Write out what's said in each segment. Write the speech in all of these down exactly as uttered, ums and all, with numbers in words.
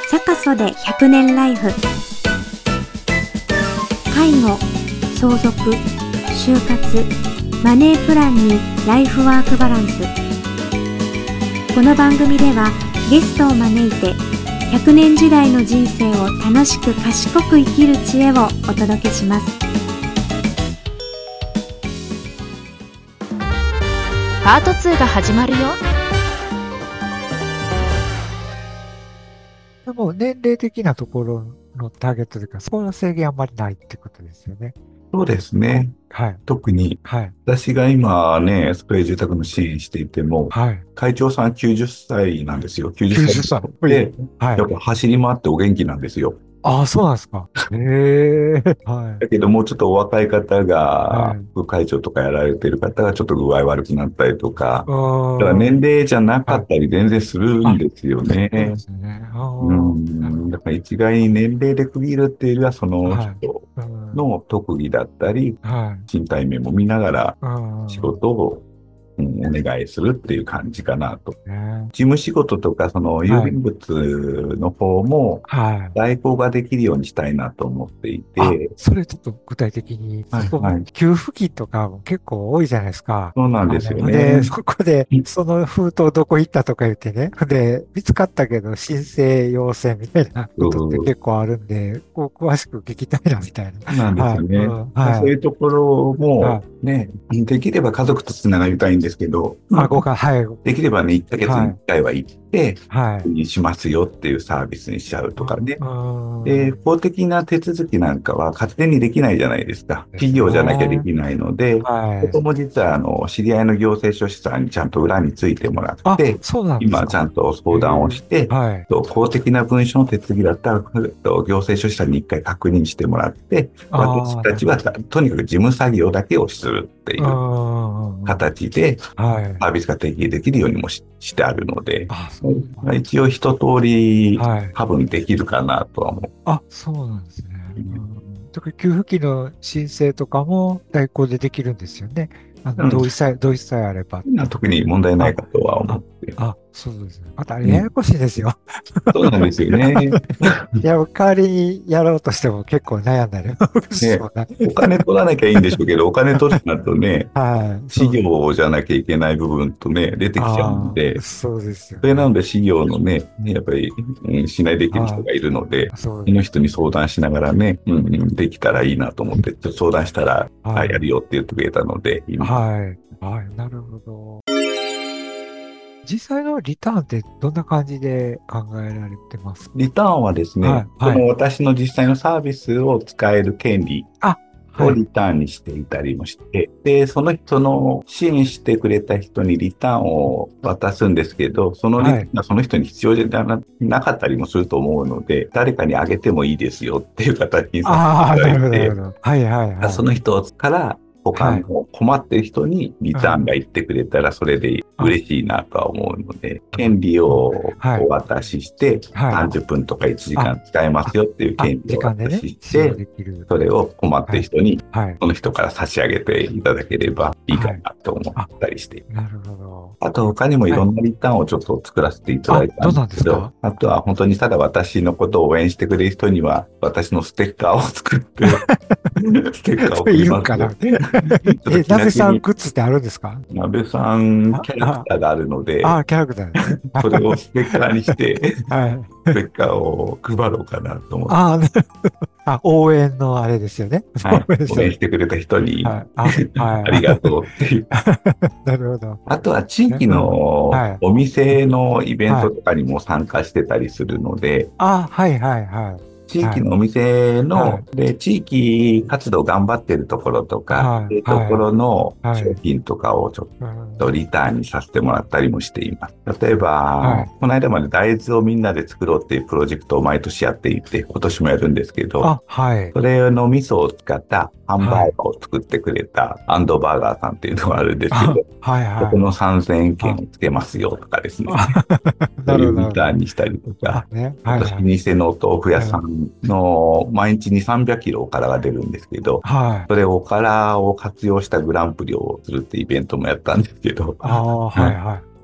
サカソでひゃくねんライフ。介護、相続、就活、マネープランにライフワークバランス。この番組ではゲストを招いてひゃくねん時代の人生を楽しく賢く生きる知恵をお届けします。 パートツーが始まるよ。 でも年齢的なところのターゲットというか、そこの制限あんまりないってことですよね。 そうですね。 はい。 特に、 はい。 私が今ね、スプレー住宅の支援していても、 はい。 会長さんきゅうじゅっさいなんですよ。きゅうじゅっさい。 きゅうじゅっさいで、 はい。 やっぱ走り回ってお元気なんですよ。 ああ、そうなんですか。へえ。はい。 だけどもうちょっとお若い方が、 はい。 副会長とかやられてる方がちょっと具合悪くなったりとか、 あだからあ。 年齢じゃなかったり全然するんですよそうでね。 すね。ああ。 うん。だから一概に年齢で区切るっていうよりは、そのはい。 人うんの特技だったり、 はい。 身体面も見ながらああ。 仕事を、うん、お願いするっていう感じかなと。 ね。 事務仕事とかその郵便物の方もはい。 代行ができるようにしたいなと思っていあ、 て、 それちょっと具体的に、 はいそこはい。 給付金とかも結構多いじゃないですか。 そうなんあですよの、で、 ね。 そこで、その封筒どこ行ったとか言ってね。で、見つかったけど申請要請みたいなことってうん、 結構あるんで、こう詳しく聞きたいなみたいそうなんな。はい。うですよね。 ん、 まあそうはい。 いうところはもね、できれば家族とつながりたいんですけど、 い。あ、ごか、はい。 できればね、いっかげつにはい。 いっかいは行って、 はい。 にしますよっていうサービスにしちゃうとかね。 うん。 で、法的な手続きなんかは勝手にできないじゃないですか。 です企業じゃなきゃでね。 きないので、 はい。 ここも実はあの、知り合いの行政書士さんにちゃんと裏についてもらっあ、 て、 そうなんです今ちゃか。 んとへ相談をえ。 して、 はい。 と公的な文書の手続きだったら、と行政書士さんに一回確認してもらって、私あたちはとにかく事務作業だけをするっていあ。 ううん。 形で、 はい。 サービスが提供できるようにもし、してあるので、 あ、そうなんだ。 一応一通りはい。 多分できるかなとは思あ、そうなんですね。 う。 うん。特に給付金の申請とかも代行でできるんですよね。あの、 うん、 同意さえ、同意さえあれば。 特に問題ないあ、 かとは思あ、 って。 あ、そうですね。また、 うん、 ややこしいですよ。 そうなんですよね。 いや、代わりにやろうとしても結構悩んだりしね、 そうな。 お金取らなきゃいいんでしょうけど、お金取るなとね、 はい。 事そう。 業じゃなきゃいけない部分とね、出てきちゃうのああ、 で、 そうですよそれなね。 ので事業のね、やっぱり、うん、信頼できる人はがいるので、 い。そうそのです。 人に相談しながらね、うんうん、できたらいいなと思って、ちょっと相談したら、あ、やはるよって言ってくれたので、 い。 今。 はい。はい。なるほど。実際のリターンってどんな感じで考えられてますか？ リターンはですね、 はい。はい。 その私の実際のサービスを使える権利あ、はい。 をリターンにしていたりもして、で、その人の支援してくれた人にリターンを渡すんですけど、そのリターはい。 ンがその人に必要じゃななかったりもすると思うので、誰かにあげてもいいですよっていう形にさせていああ、 ただなるほど、ないて、 るほど。はいはいはい。 その人から他はい。 の困ってる人にリターンあが言ってくれたらそれであ、 嬉しいなとは思うので、権利をはい。 お渡しして、 はい。 さんじゅっぷんとかいちじかあ、 ん使えますよっていうあ、 権利をお時間でね、 渡しし使用て、 できる。 それを困ってはい。 る人に、 はい。 その人から差し上げていただければいいかはい。 なと思あ、 ったりしています。 なるほど。 あと他にもいはい。 ろんなリターンをちょっと作らせていただあ、 いたんどうなんですけど、 ですか？ あとは本当にただ私のことを応援してくれる人には私のステッカーを作って、ステッカーをそれ送りますよ。 いるんかな？ ちょっとえ、 気なべさん楽に、 グッズってあるんですか？ なべさんあ、 キャラクあ、 ターがあるので、 あ、キャラクターですね。 それをステッカーにして、 はい。 ステッカーを配ろうかなと思って、 あ、なるほど。あ、応援のあれですよね。 はい、 応援し応援て。 してくれた人にはい。あ、 ありがはとうっていう。 い。なるほど。 あとは地域ね、うん。 のはい。 お店のイベンはい。 トとかにも参加してたりするので、 あ、はいはいはい。 地はい。 域のお店の、 はい。 で、地域活動頑張ってるところとか、 はい。 そういうとこはろのい。は商い。 品とかをちょっうとん。 リターンにさせてもらったりもしています。例えば、 はい。 この間まで大豆をみんなで作ろうっていうプロジェクトを毎年やっていて、今年もやるんですけど、 あ、はい。 それの味噌を使ったハンバーはい。 ガーを作ってくれたアンドバーガーさんっていうのがあるんですけあ、 ど、 はいはい。 そこのさんぜんえん券あ、 をつけますよとかですね。 あ、 そういうなるほど、なるほど。 リターンにしたりとか、 あ、ね。 あと、 はいはい。 老舗のお豆腐屋さはい。 んの毎日に、さんびゃくキロおからが出るんですけど、 はい。 それをおからを活用したグランプリをするってイベントもやったんですけど、 ああ、 はい。 はいはい。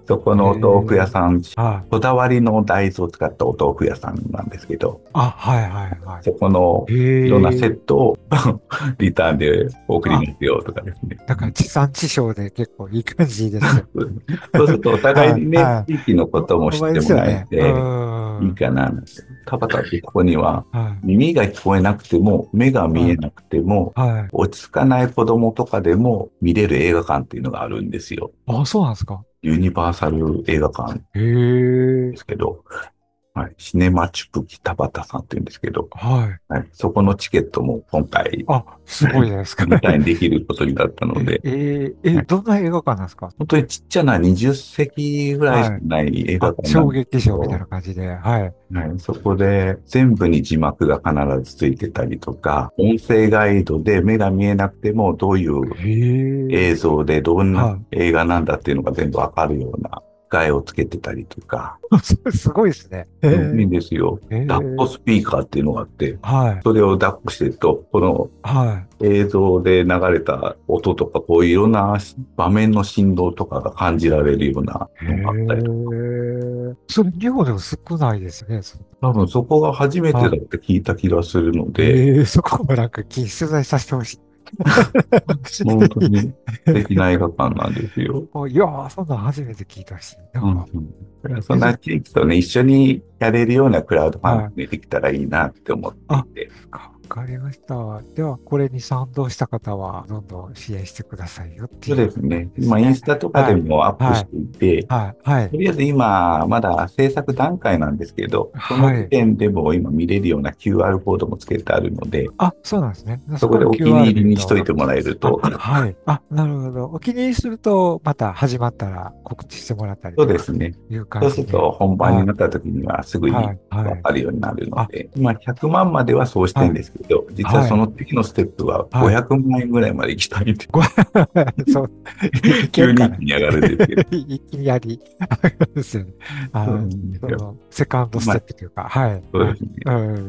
そこのお豆腐屋さん、 はい。 こだわりの大豆を使ったお豆腐屋さんなんですけど、 あ、はいはいはそこのい。 いろんなセへえ。 ットをリターンで送りあ、 ますよとかですね。 だから地産地消で結構いい感じですよ。 そうするとお互いはい、 にね、 はい。 地域のこともお、お前で知ってもらえすよね。うーていいん。 かななんて。田畑ってここにははい、 耳が聞こえなくても、目が見はい、 えなくても、 はい。 落ち着かない子供とかでも見れる映画館っていうのがあるんですよ。 あ、そうなんですか。 ユニバーサル映画館へえ。 ですけど、はい、シネマチュプキ田畑さんって言うんですけど、 はい。 はい、そこのチケットも今回、 あ、すごいじゃないですか。 リターンできることになったのえ、 で、 えーえ、 はい、 どんな映画館なんですか？ 本当にちっちゃなにじゅっせきぐらいしかはい。 ない映画あ、 館なんです小劇けど、 場みたいな感じで。はい。 はい、そこで全部に字幕が必ずついてたりとか、音声ガイドで目が見えなくてもどういうへえ。 映像でどんなは映画なんだっていうのが全部わかるような機械をつけてたりとか、 い。それすごいですね。へうんいいんえ。 ですよ。 へダットえ。 スピーカーっていうのがあって、 はい。 それを抱っこしてると、このは映像で流れた音とか、こういういろんな場面の振動とかが感じられるようない。へのがあったりとか、 え。それ日本でも少ないですね。そ多分そこが初めてだはって聞いた気がするのい。 で、 ええ、そこもなんか取材させてほしい。 本当に素敵な映画館なんですよ。 いやー、そんなん初めて聞いたし。なんか、 うんうん、だからそんな地域とね、一緒にやれるようなクラウドファンディはい。 ングできたらいいなって思っていあ、 て。 かわかりました。では、これに賛同した方は、どんどん支援してくださいよってそういうですね。今、インですね。 スタとかではい。 もアップしはい。 ていて、 はい。はい。 とりあえず今、まだ制作段階なんですけど、その時はい。 点でも今見れるような キューアール コードもつけてあるので、 あ、そうなんですね。そこのそこでお気にキューアール入り見ると、 にしといてもらえるあ、 と、 はい。あ、なるほど。お気に入りすると、また始まったら告知してもらったりそうとかですね。 いうそう感じで。 すると本番にはい。 なった時にはすぐにはい。はい。 わかるようになるのあ、 で、今ひゃくまんまではそうしてるんはい。 ですけど、実ははい。 その次のステップははい。 ごひゃくまん円ぐらいまで行きたいんで、 ご、そう、いけ急るかな。 に一気に上がるんですけど、 いきなり、ですよね。 そうあー、 なんですよ。 その、セカンドスまあ、 テップというか、はい。はい。 そうですね。 うん。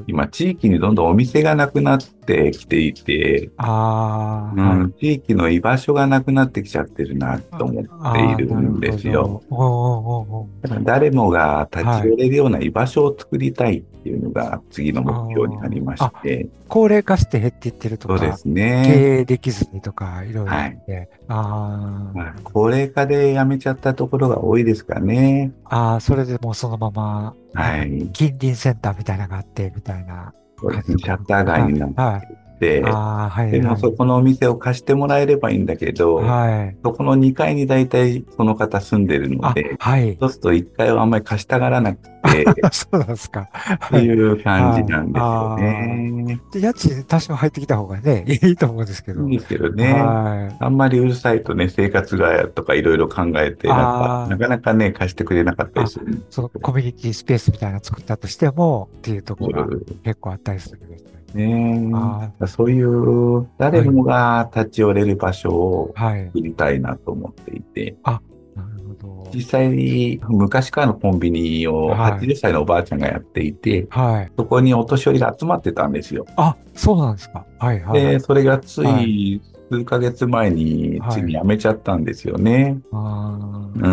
今、地域にどんどんお店がなくなってきていて、 ああ、はい。 うん、地域の居場所がなくなってきちゃってるなとあ思っていあー、 るんでなるほすよ。 ど。おーおーおーおだから誰もがー、 立ちはい。 寄れるような居場所を作りたいっていうのが次のあ目標になりまーあ、 して、 高齢化して減っていってるとか、 そうですね。 経営できずにとか、いろいろあはい。 って、あまあ、高齢化で辞めちゃったところが多いですかね。 あ、ああ、それでもうそのまま、なんか、 はい。 近隣センターみたいなのがあって、みたいなそうですね。 感じとか。 シャッター街はい、 になっはい。 て、 ああ、はい、 でもはい。 そこのお店を貸してもらえればいいんだけど、 はい。 そこのにかいに大体その方住んでるのあ、 で、 はい。 そうするといっかいはあんまり貸したがらなくて、 そうなんですか。 ってはい。 いう感じはい。 なんですよああ。 ね。 で、家賃多少入ってきた方がね、いいと思うんですけど。 いいんですけどね。 はい。 あんまりうるさいとね、生活がとかいろいろ考えて、なんか、なあかなかね、貸してくれなかったあ、あ、 りするんですそのコミュニティスペースみたいなの作ったとしても、っていうところがよ結構あったりするんですね。 ね。 あそういうあ、はい。 誰もが立ち寄れる場所をはい。 作りたいなと思っていて、 あ、なるほど。 実際に昔からのコンビニを80 はい。 歳のおばあちゃんがやっていて、 はい。 そこにお年寄りが集まってたんですよ。 あ、そうなんですか。はいはい。 で、それがつはい。 い数ヶ月前についにはい。 辞めちゃったんですよね。 あうん。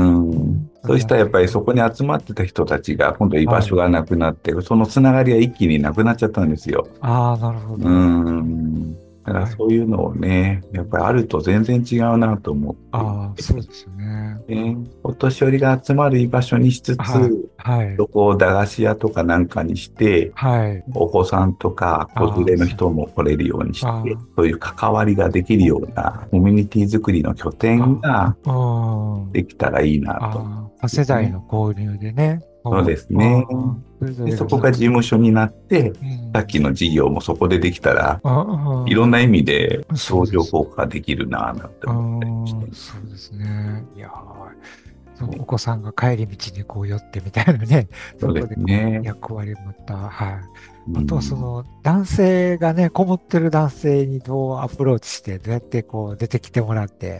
あ、 そうしたらやっぱりそ残念。 こに集まってた人たちが今度居場はい。 所がなくなって、そのつながりが一気になくなっちゃったんですよ。 ああ、なるほうど。 ん。だからはい。 そういうのをね、やっぱりあると全然違うなと思っていああ、そうですよね。 て、ね、お年寄りが集まる居場所にしつつ、 はい。はい。 そこを駄菓子屋とかなんかにして、 はい。 お子さんとか子連ああ、 れのそう。 人も来れるようにして、 あそういう関わりができるようなコミュニティ作りの拠点あ、 があ、うん。 できたらいいなと思ああ、多世うんですね。 代の交流でね。 そうこう、 ですね。 うん。それぞで、 れがそ、 そこが事務所になって、 うさっきのん。 事業もそこでできたら、いろんあな意味であ、そう相乗です。 効果ができるなぁなんてう思ったりしん、 て。 そうですね。いやー、そのおね、 子さんが帰り道にこう寄ってみたいなね、 そうですそこでこうね。 役割を持った、はい。 うあとはそん、 の男性がね、こもってる男性にどうアプローチして、どうやってこう出てきてもらって、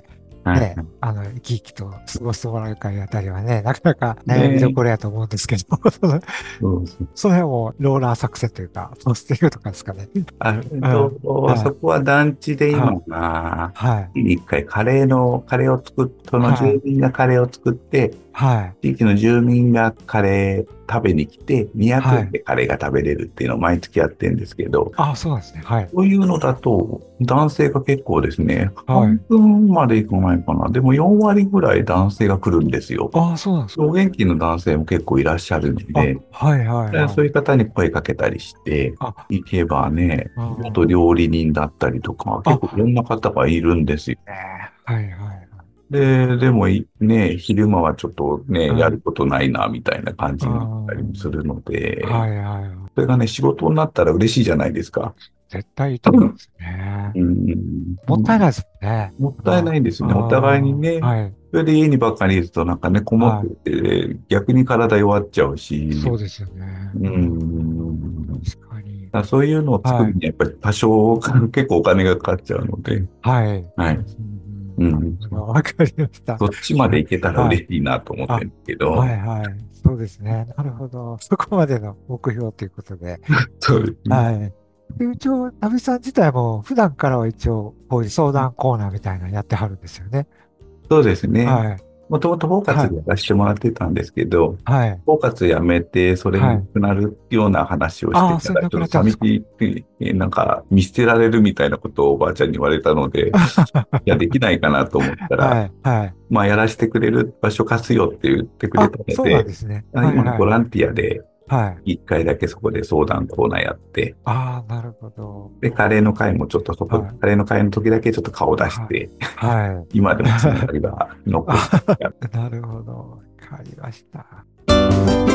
はいね、あの、生き生きと過ごしてもらうかいうあたりはね、なかなか悩みどころやと思うんですけど、そのそうそうその辺もローラー作戦というか、ポスティングとかですかね。 あえっと、 はいそこは団地で今はが、 はい。 月に一回カレーの、カレーを作っ、そのはい住民がカレーを作って、 はい。 地域の住民がカレー食べに来て、にひゃくえんはいでカレーが食べれるっていうのを毎月やってるんですけど、 あ、そうなんですね。はい。 そういうのだと、男性が結構ですね、 はい半分までいかないかな。でもよん割ぐらい男性が来るんですよ。 あ、そうなんですか。 お元気の男性も結構いらっしゃるんあ、 で、 はいはいはい。 そういう方に声かけたりして、 あ、 行けばね、 あ元料理人だったりとか、結構いろんな方がいるんですよ。 ねはいはいはい。 で、でもいね、昼間はちょっとね、 はいやることないな、みたいな感じになったりもするので、 はいはいはい。 それがね、仕事になったら嬉しいじゃないですか。 絶対いいと思うんですね。 うん、 もったいないですもんね。 もったいないんですよね。 あーお互いにね。 はい。 それで家にばっかりいるとなんかね、こもってて、逆に体弱っちゃうし。 そうですよね。 うん。 確かに。 だからそういうのを作るにはやっぱり多少、結構お金がかかっちゃうので、 はい。 はい。 うんうんわかりました。 そっちまでいけたら嬉しいなと思ってるんですけど、 はいはい。そうですね。なるほど。そこまでの目標ということで。 そうですね。 はい。で一応、安倍さん自体も普段からは一応、こういう相談コーナーみたいなのやってはるんですよね。 そうですね。 はい。 もともとフォーカスでやらせてもらってたんですけど、 はい。 フォーカスやめて、それがなくなるような話をしてたら、 あーそれなくなっちゃうんちょですかっと寂しい、えなんか見捨てられるみたいなことをおばあちゃんに言われたので、いや、できないかなと思ったら、 はい。はい。 まあ、やらせてくれる場所貸すよって言ってくれあたの、 そうなんで、 ですね。 あはいはい。 今ボランティアではい。 一回だけそこで相談コーナーやって、 ああ、なるほど。 で、カレーの会もちょっとそこ、 はいカレーの会の時だけちょっと顔出して、 は今でもつながりが残してやっい。なるほど。わかりました。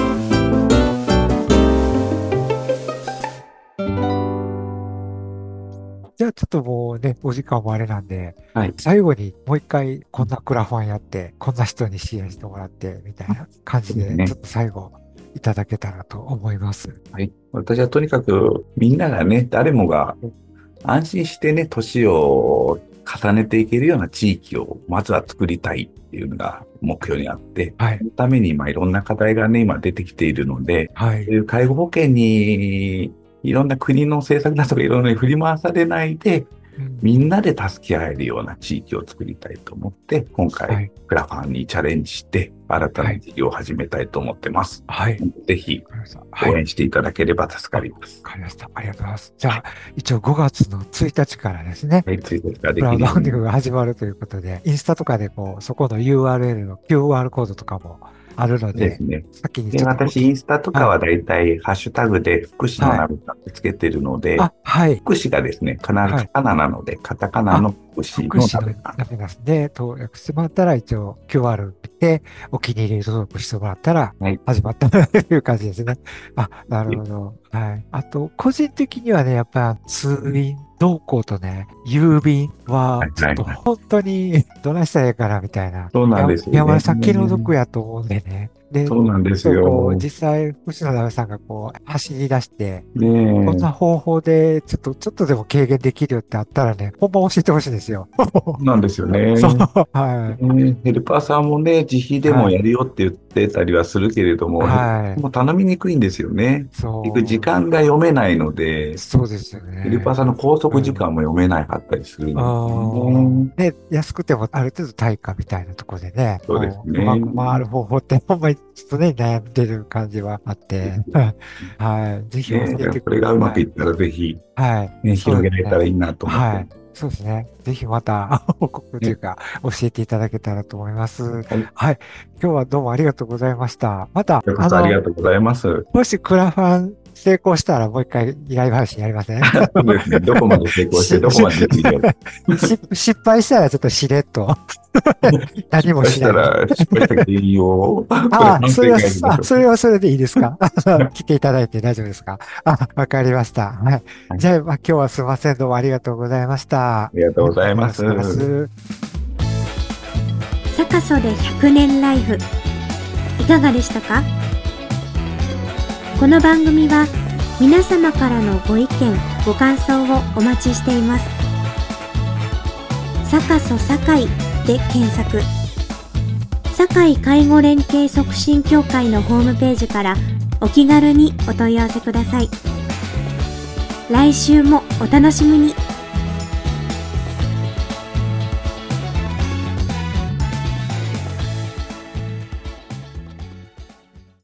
じゃあちょっともうね、お時間もあれなんで、 はい最後にもう一回こんなクラファンやって、こんな人に支援してもらって、みたいな感じで、 そうですねちょっと最後いただけたらと思います。 はい。私はとにかくみんながね、誰もが安心してね、年を重ねていけるような地域をまずは作りたいっていうのが目標にあって、 はいそのために今いろんな課題がね、今出てきているので、 はいそう。いう介護保険にいろんな国の政策だとかいろんなに振り回されないで、 うんみんなで助け合えるような地域を作りたいと思って、今は回い、 クラファンにチャレンジして、新たな事業を始めたいと思ってます。 はい。 ぜひ、 わかりました。はい。 応援していただければ助かります。 わかりました。ありがとうございます。じゃあ、一応ごがつのついたちからですね、 はい、ツイートがでクラウきるようにドファンディングが始まるということで、インスタとかでこう、そこの ユーアールエルの キューアール コードとかもあるのでです、ね。で、 先にちょっと。 私、インスタとかはだいたいハッシュタグで福祉のナビさんってつけてるので、 あ、はい。 福祉がですね、必ずカタカナなので、カタカナの福祉の福祉のナビさん。 ナビガスで登録してもらったら、一応 キューアール 見て、お気に入り登録してもらったらはい、 始まったという感じですね。あ、なるほど。はい。あと、個人的にはね、やっぱ通院同行とね、郵便ははい、 ちょっと本当にどないしたらいいかなみたいな。 そうなんですよねいや、まあ、先の毒やと思うんでね。で、 そうなんですそうこよう。実際、福野鍋さんがこう、走り出して、 ねこんな方法で、ちょっと、ちょっとでも軽減できるよってあったらね、ほんま教えてほしいんですよ。 そうなんですよね。 そう、はい。 ねヘルパーさんもね、自費でもやるよって言ってたりはするけれども、 はい。 もう頼みにくいんですよね。 そう。 結局時間が読めないので、 そうですよね。 ヘルパーさんの拘束時間も読めなかったりするあのーね、安くてもある程度対価みたいなところでね、 そうですねこううまく回る方法ってほんまに常に悩んでる感じはあって、はい。ぜひ教えね。 てください。 これがうまくいったらぜひ、 はい。 ね、 そうですね広げられたらいいなと思って。 はい。そうですね。ぜひまた報告というか、教えていただけたらと思います。はい。今日はどうもありがとうございました。また、 こちらこそありがとうございます。 もしクラファン成功したらもう一回依頼配信やりませんそうですね。どこまで成功して、どこまでできるよ。 し失敗したらちょっとしれっと。何もそしない。 したら、失敗した原因を、 ああ、それは、あ、 反省会議でしょそれはそれでいいですか来ていただいて大丈夫ですかあ、わかりました。はい。 はいじゃあ、まあ、今日はすいません。どうもありがとうございました。 ありがとうございます。 ありがとうございますサカソでひゃくねんライフいかがでしたか？この番組は皆様からのご意見ご感想をお待ちしています。サカソ堺で検索。堺介護連携促進協会のホームページからお気軽にお問い合わせください。来週もお楽しみに。